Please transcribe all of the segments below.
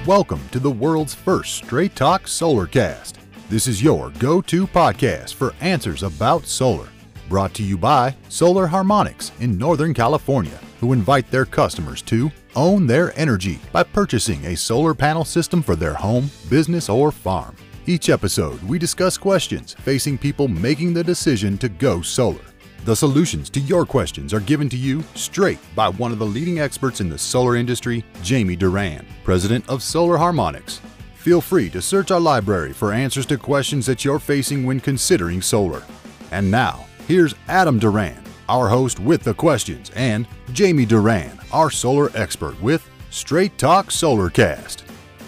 Welcome to the world's first Straight Talk Solarcast. This is your go-to podcast for answers about solar. Brought to you by Solar Harmonics in Northern California, who invite their customers to own their energy by purchasing a solar panel system for their home, business, or farm. Each episode, we discuss questions facing people making the decision to go solar. The solutions to your questions are given to you straight by one of the leading experts in the solar industry, Jamie Duran, president of Solar Harmonics. Feel free to search our library for answers to questions that you're facing when considering solar. And now, here's Adam Duran, our host with the questions, and Jamie Duran, our solar expert with Straight Talk Solarcast.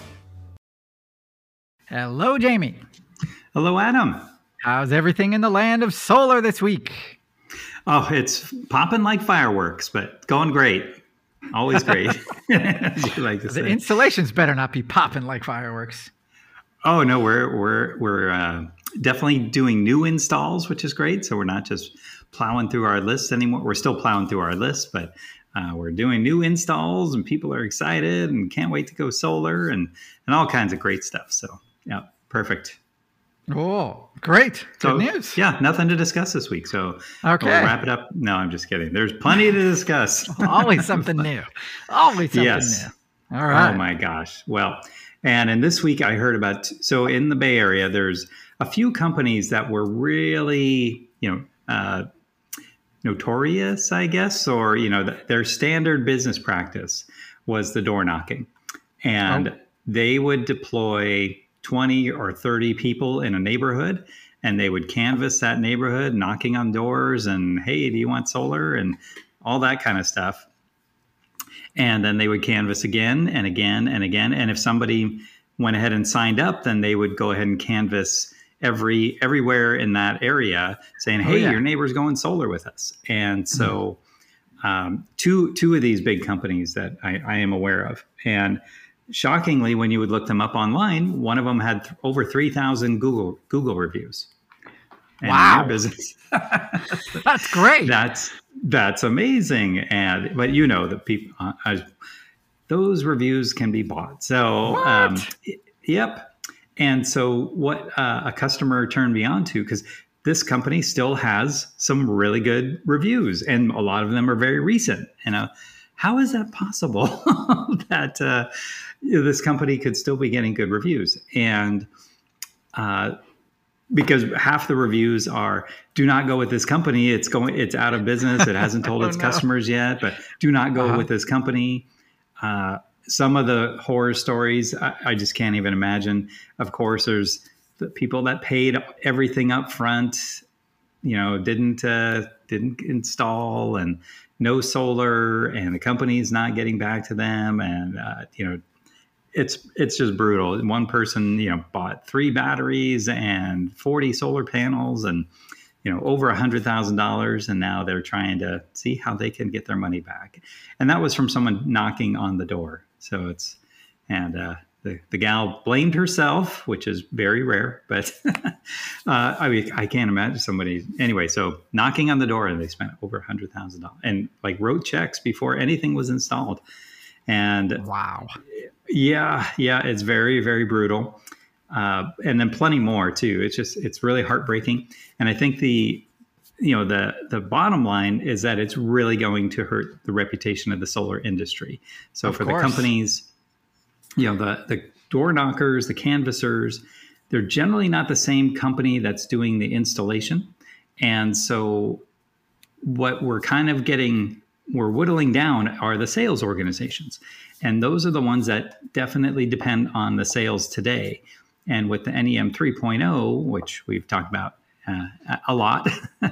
Hello, Jamie. Hello, Adam. How's everything in the land of solar this week? Oh, it's popping like fireworks, but going great. Always great. As you like to say. The installations better not be popping like fireworks. Oh no, we're definitely doing new installs, which is great. So we're not just plowing through our list anymore. We're still plowing through our list, but we're doing new installs, and people are excited and can't wait to go solar and all kinds of great stuff. So yeah, perfect. Oh, great. Good news. Yeah, nothing to discuss this week. So okay. We'll wrap it up. No, I'm just kidding. There's plenty to discuss. Always something new. Always something new. All right. Oh my gosh. Well, and in this week I heard about, so in the Bay Area, there's a few companies that were really, notorious, I guess, or, their standard business practice was the door knocking. And they would deploy 20 or 30 people in a neighborhood, and they would canvass that neighborhood, knocking on doors and, hey, do you want solar? And all that kind of stuff. And then they would canvass again and again and again. And if somebody went ahead and signed up, then they would go ahead and canvass everywhere in that area saying, hey, your neighbor's going solar with us. And so two of these big companies that I am aware of. And shockingly, when you would look them up online, one of them had over 3,000 Google reviews. And wow. Their business. That's great. That's amazing. But the people, those reviews can be bought. So, yep. And so what a customer turned me on to, because this company still has some really good reviews, and a lot of them are very recent. How is that possible that this company could still be getting good reviews? And because half the reviews are, do not go with this company. It's out of business. It hasn't told its customers yet, but do not go with this company. Some of the horror stories, I just can't even imagine. Of course, there's the people that paid everything up front, didn't install, and no solar, and the company's not getting back to them. And, it's just brutal. One person, bought 3 batteries and 40 solar panels and, over $100,000. And now they're trying to see how they can get their money back. And that was from someone knocking on the door. So the gal blamed herself, which is very rare, but I can't imagine somebody anyway. So knocking on the door, and they spent over $100,000 and wrote checks before anything was installed. And wow. Yeah. It's very, very brutal. And then plenty more too. It's really heartbreaking. And I think the bottom line is that it's really going to hurt the reputation of the solar industry. So for the companies, the door knockers, the canvassers, they're generally not the same company that's doing the installation. And so what we're whittling down are the sales organizations. And those are the ones that definitely depend on the sales today. And with the NEM 3.0, which we've talked about a lot,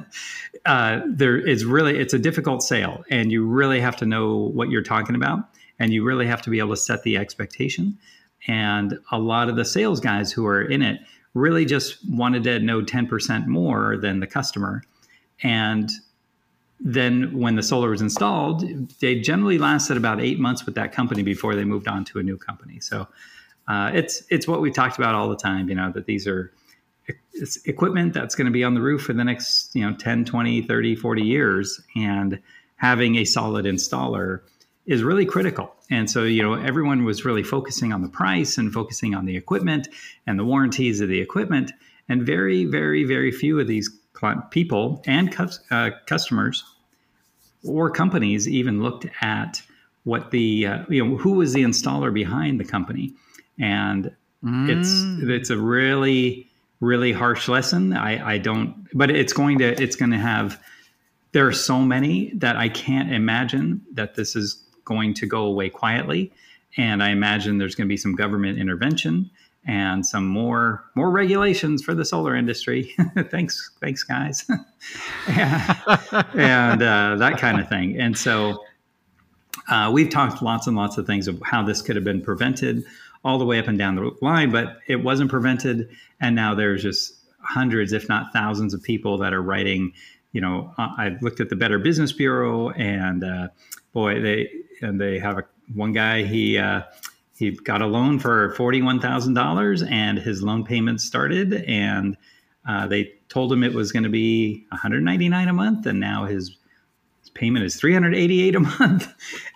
it's a difficult sale, and you really have to know what you're talking about, and you really have to be able to set the expectation. And a lot of the sales guys who are in it really just wanted to know 10% more than the customer. And then when the solar was installed, they generally lasted about 8 months with that company before they moved on to a new company. So it's what we talked about all the time, that it's equipment that's going to be on the roof for the next 10, 20, 30, 40 years. And having a solid installer is really critical. And so, everyone was really focusing on the price and focusing on the equipment and the warranties of the equipment. And very, very, very few of these people and customers or companies even looked at what the, who was the installer behind the company. And it's a really, really harsh lesson. But it's going to have, there are so many that I can't imagine that this is going to go away quietly. And I imagine there's going to be some government intervention and some more regulations for the solar industry. Thanks, guys. and that kind of thing. And so we've talked lots and lots of things of how this could have been prevented all the way up and down the line, but it wasn't prevented. And now there's just hundreds, if not thousands of people that are writing, I looked at the Better Business Bureau, and they have one guy, he got a loan for $41,000 and his loan payment started, and they told him it was going to be $199 a month, and now his payment is $388 a month.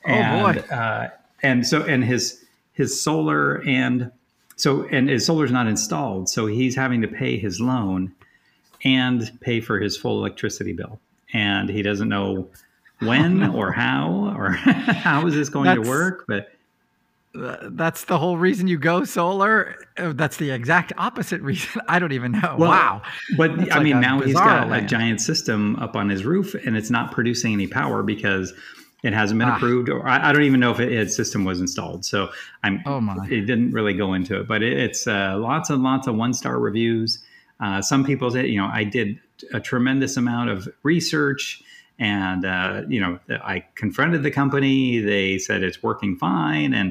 And his solar and his solar's not installed, so he's having to pay his loan and pay for his full electricity bill, and he doesn't know when or how is this going to work. But that's the whole reason you go solar. That's the exact opposite reason. I don't even know. Well, wow. But that's now he's got a giant system up on his roof, and it's not producing any power because it hasn't been approved, or I don't even know if its system was installed. So it didn't really go into it, but it's lots and lots of 1-star reviews. Some people say, I did a tremendous amount of research, and I confronted the company. They said it's working fine, and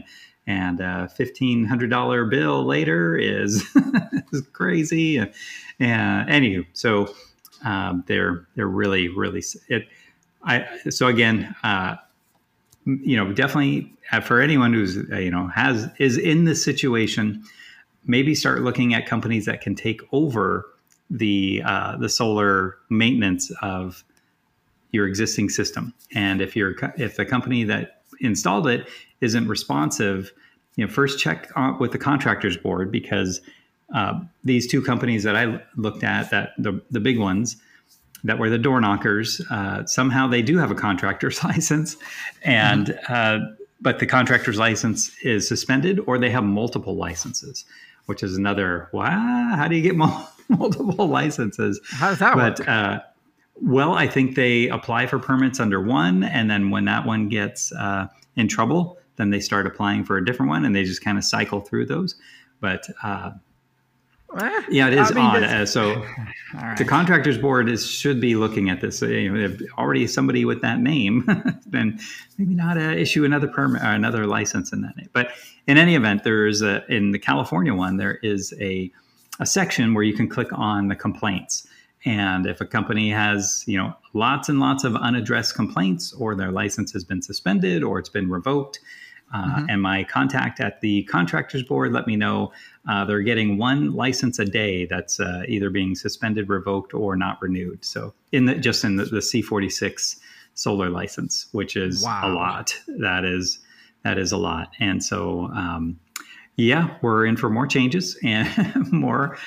$1,500 bill later is crazy. And anywho, so they're really, really it. So again, definitely for anyone who's is in this situation, maybe start looking at companies that can take over the solar maintenance of your existing system. And if the company that installed it isn't responsive, first check with the contractors board, because these two companies that I looked at, that the big ones that were the door knockers, somehow they do have a contractor's license, and but the contractor's license is suspended, or they have multiple licenses, which is another, wow, how do you get multiple licenses? How does that work? Well, I think they apply for permits under one, and then when that one gets in trouble, then they start applying for a different one, and they just kind of cycle through those. But yeah, it is odd. So the contractors board should be looking at this. If already somebody with that name, then maybe not issue another permit or another license in that name. But in any event, there's in the California one, there is a section where you can click on the complaints. And if a company has, lots and lots of unaddressed complaints, or their license has been suspended or it's been revoked, and my contact at the contractors board let me know they're getting one license a day that's either being suspended, revoked, or not renewed. So in the C46 solar license, which is a lot. That is a lot. And so yeah, we're in for more changes and more.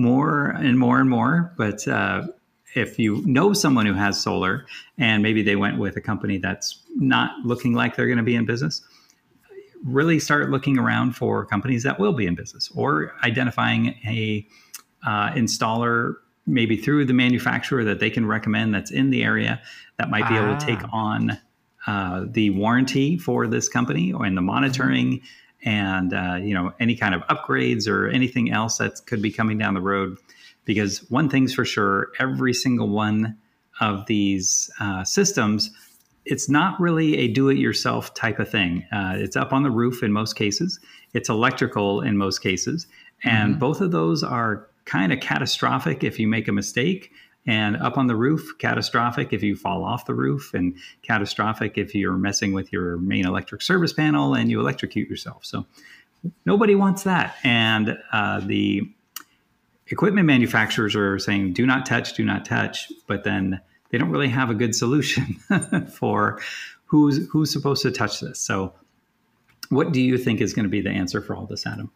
But if you know someone who has solar and maybe they went with a company that's not looking like they're going to be in business, really start looking around for companies that will be in business, or identifying a installer maybe through the manufacturer that they can recommend that's in the area that might be able to take on the warranty for this company and the monitoring. And, any kind of upgrades or anything else that could be coming down the road. Because one thing's for sure, every single one of these systems, it's not really a do-it-yourself type of thing. It's up on the roof in most cases. It's electrical in most cases. And both of those are kind of catastrophic if you make a mistake. And up on the roof, catastrophic if you fall off the roof, and catastrophic if you're messing with your main electric service panel and you electrocute yourself. So nobody wants that. And the equipment manufacturers are saying, do not touch, but then they don't really have a good solution for who's supposed to touch this? So what do you think is going to be the answer for all this, Adam?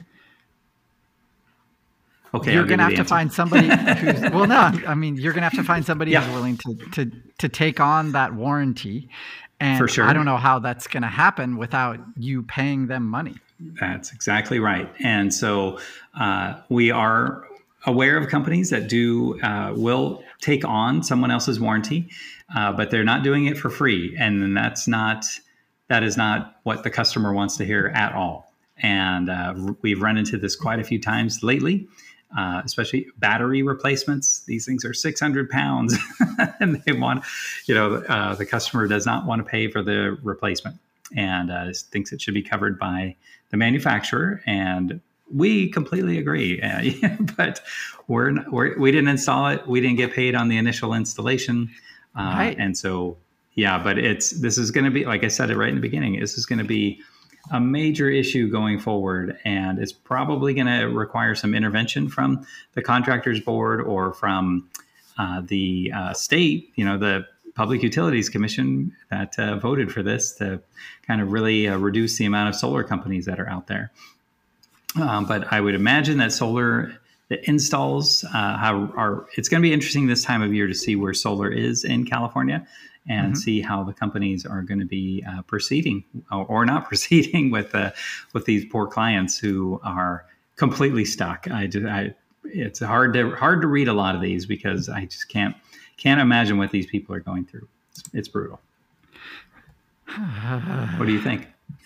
Okay, you're going to have to find somebody who's, well, no, I mean, you're going to have to find somebody who's willing to take on that warranty. And for sure. I don't know how that's going to happen without you paying them money. That's exactly right. And so we are aware of companies that will take on someone else's warranty, but they're not doing it for free. And that is not what the customer wants to hear at all. And we've run into this quite a few times lately. Especially battery replacements. These things are 600 pounds and they want, the customer does not want to pay for the replacement and thinks it should be covered by the manufacturer. And we completely agree. But we didn't install it. We didn't get paid on the initial installation. Right. And so, but this is going to be, like I said it right in the beginning, this is going to be a major issue going forward, and it's probably going to require some intervention from the contractors board or from the state, the Public Utilities Commission that voted for this to kind of really reduce the amount of solar companies that are out there. But I would imagine that solar installs it's going to be interesting this time of year to see where solar is in California. And see how the companies are going to be proceeding or not proceeding with these poor clients who are completely stuck. It's hard to read a lot of these because I just can't imagine what these people are going through. It's brutal. What do you think?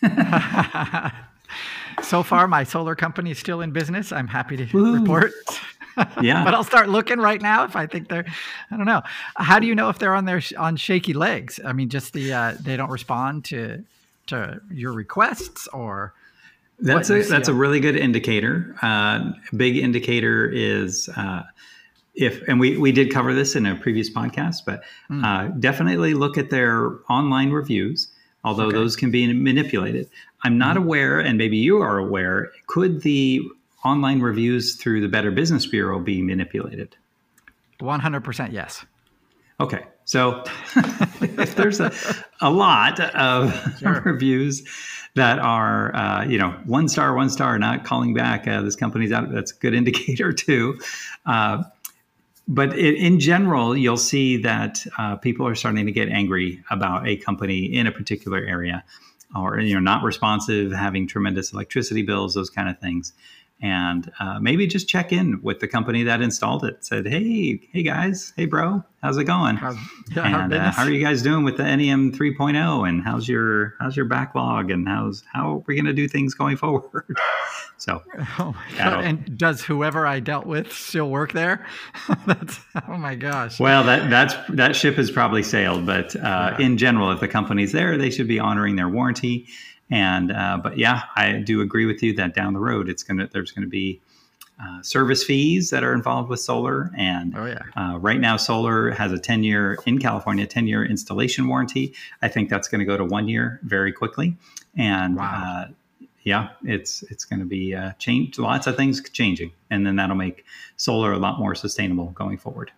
So far, my solar company is still in business. I'm happy to report. Yeah, but I'll start looking right now if I think they're. I don't know. How do you know if they're on shaky legs? I mean, just they don't respond to your requests, or that's a really good indicator. Big indicator is and we did cover this in a previous podcast, but definitely look at their online reviews. Although those can be manipulated. I'm not aware, and maybe you are aware. Could the online reviews through the Better Business Bureau be manipulated? 100% yes. Okay. So if there's a lot of reviews that are, 1 star, not calling back, this company's out, that's a good indicator too. But in general, you'll see that people are starting to get angry about a company in a particular area or, not responsive, having tremendous electricity bills, those kind of things. And maybe just check in with the company that installed it. Said, hey guys, hey bro, how's it going? How are you guys doing with the NEM 3.0? And how's your backlog? And how are we going to do things going forward? So, and does whoever I dealt with still work there? Oh my gosh. Well, that ship has probably sailed. But in general, if the company's there, they should be honoring their warranty. And but yeah, I do agree with you that down the road there's going to be service fees that are involved with solar. And right now, solar has a 10-year in California, 10-year installation warranty. I think that's going to go to 1 year very quickly. And it's going to be changed. Lots of things changing, and then that'll make solar a lot more sustainable going forward.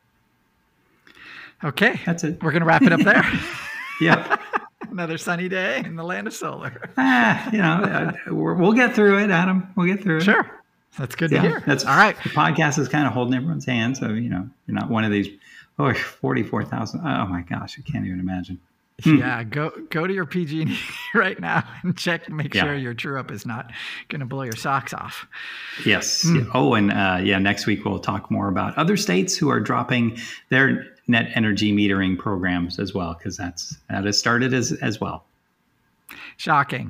Okay, that's it. We're going to wrap it up there. Yeah. Another sunny day in the land of solar. We'll get through it, Adam. We'll get through it. Sure. That's good to hear. That's all right. The podcast is kind of holding everyone's hand. So, you're not one of these, 44,000. Oh my gosh. I can't even imagine. Yeah. Go to your PG&E right now and make sure your true up is not going to blow your socks off. Yes. Oh, and next week we'll talk more about other states who are dropping their net energy metering programs as well, because that has started as well. Shocking.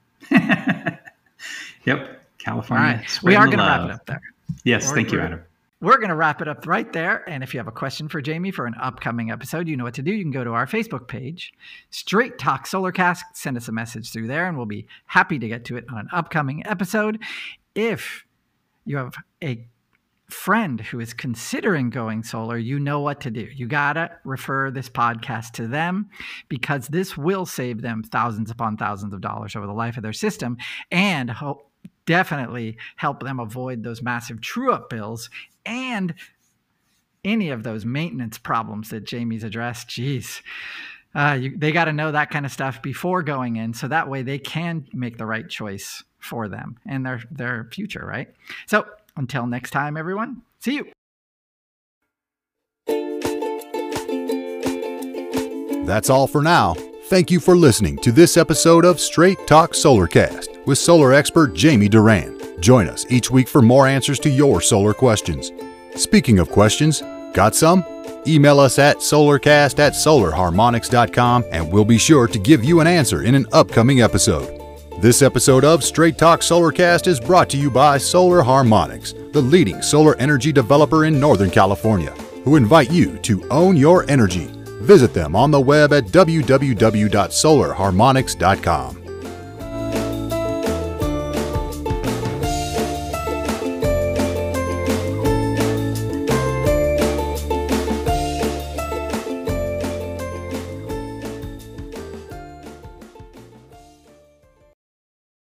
Yep. California. All right. We are going to wrap it up there. Yes. Thank you, Adam. We're going to wrap it up right there. And if you have a question for Jamie for an upcoming episode, you know what to do. You can go to our Facebook page, Straight Talk Solarcast. Send us a message through there, and we'll be happy to get to it on an upcoming episode. If you have a friend who is considering going solar, you know what to do. You got to refer this podcast to them, because this will save them thousands upon thousands of dollars over the life of their system, and definitely help them avoid those massive true-up bills and any of those maintenance problems that Jamie's addressed. Geez, They got to know that kind of stuff before going in, so that way they can make the right choice for them and their future, right? So until next time, everyone, see you. That's all for now. Thank you for listening to this episode of Straight Talk Solarcast with solar expert Jamie Durand. Join us each week for more answers to your solar questions. Speaking of questions, got some? Email us at solarcast@solarharmonics.com and we'll be sure to give you an answer in an upcoming episode. This episode of Straight Talk Solarcast is brought to you by Solar Harmonics, the leading solar energy developer in Northern California, who invite you to own your energy. Visit them on the web at www.solarharmonics.com.